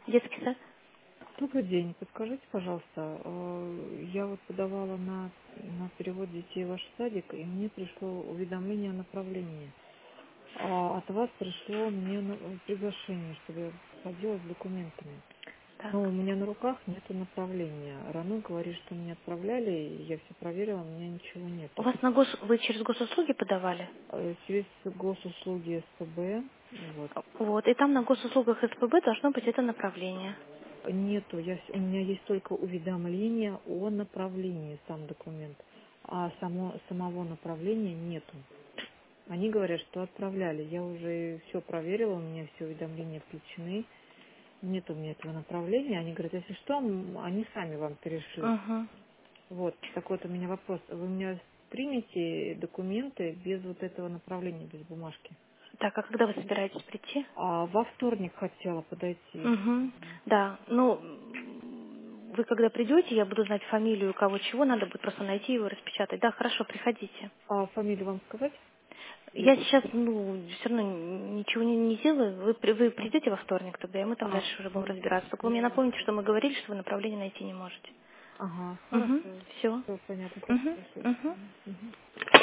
Детский сад? Добрый день. Подскажите, пожалуйста, я вот подавала на перевод детей в ваш садик, и мне пришло уведомление о направлении. А от вас пришло мне приглашение, чтобы я ходила с документами. Так. Но у меня на руках нету направления. Рано говорит, что меня отправляли, и я все проверила, у меня ничего У нету. вас вы через госуслуги подавали? Через госуслуги СПБ, вот. Вот, и там на госуслугах СПБ должно быть это направление. Нету, у меня есть только уведомление о направлении, сам документ, а самого направления нету. Они говорят, что отправляли. Я уже все проверила, у меня все уведомления включены. Нет у меня этого направления. Они говорят, если что, они сами вам перешлют. Угу. Вот, такой вот у меня вопрос. Вы меня примете документы без вот этого направления, без бумажки? Так, а когда вы собираетесь прийти? А во вторник хотела подойти. Угу. Да, ну, вы когда придете, я буду знать фамилию, кого чего, надо будет просто найти его, распечатать. Да, хорошо, приходите. А фамилию вам сказать? Я Или... сейчас, все равно ничего не делаю. Вы придете во вторник тогда, и мы там А, дальше уже будем вторник. разбираться. Только вы мне напомните, что мы говорили, что вы направление найти не можете. Ага, Угу. хорошо. Все. Все понятно. Спасибо Угу. большое. До Угу. свидания. Мгм.